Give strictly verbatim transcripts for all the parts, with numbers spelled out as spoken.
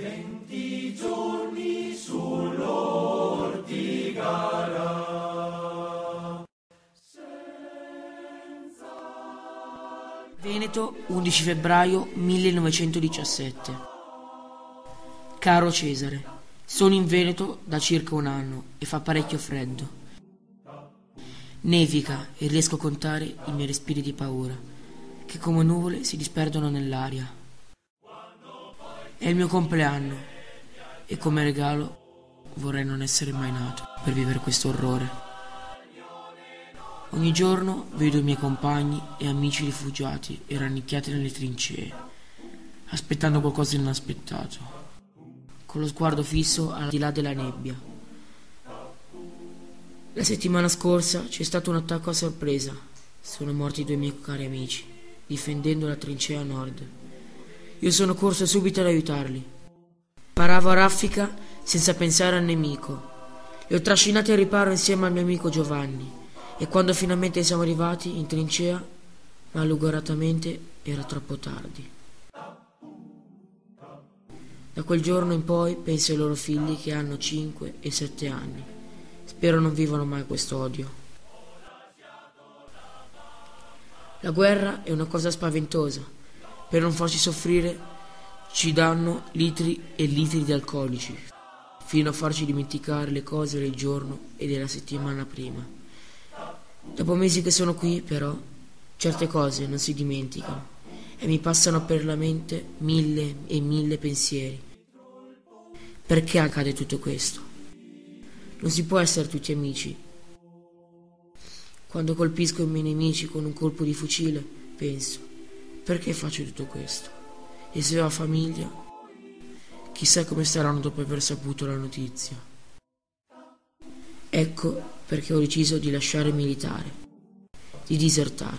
venti giorni sull'ortigara. Veneto, undici febbraio millenovecentodiciassette. Caro Cesare, sono in Veneto da circa un anno e fa parecchio freddo. Nevica e riesco a contare i miei respiri di paura, che come nuvole si disperdono nell'aria. È il mio compleanno e come regalo vorrei non essere mai nato per vivere questo orrore. Ogni giorno vedo i miei compagni e amici rifugiati e rannicchiati nelle trincee, aspettando qualcosa di inaspettato, con lo sguardo fisso al di là della nebbia. La settimana scorsa c'è stato un attacco a sorpresa. Sono morti due miei cari amici, difendendo la trincea a nord. Io sono corso subito ad aiutarli. Paravo a raffica senza pensare al nemico. Li ho trascinati al riparo insieme al mio amico Giovanni e quando finalmente siamo arrivati in trincea, malauguratamente era troppo tardi. Da quel giorno in poi penso ai loro figli che hanno cinque e sette anni. Spero non vivano mai questo odio. La guerra è una cosa spaventosa. Per non farci soffrire ci danno litri e litri di alcolici, fino a farci dimenticare le cose del giorno e della settimana prima. Dopo mesi che sono qui, però, certe cose non si dimenticano e mi passano per la mente mille e mille pensieri. Perché accade tutto questo? Non si può essere tutti amici. Quando colpisco i miei nemici con un colpo di fucile, penso, perché faccio tutto questo? E se ho famiglia, chissà come staranno dopo aver saputo la notizia. Ecco perché ho deciso di lasciare il militare, di disertare.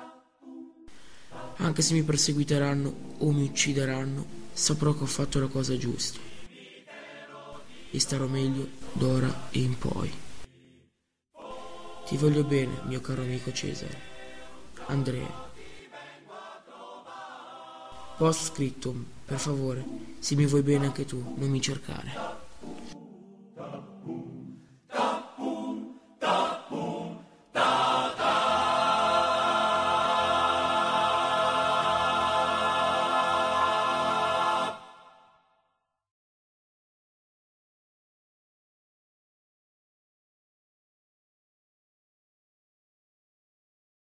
Anche se mi perseguiteranno o mi uccideranno, saprò che ho fatto la cosa giusta. E starò meglio d'ora in poi. Ti voglio bene, mio caro amico Cesare. Andrea. Post scriptum, per favore, se mi vuoi bene anche tu, non mi cercare.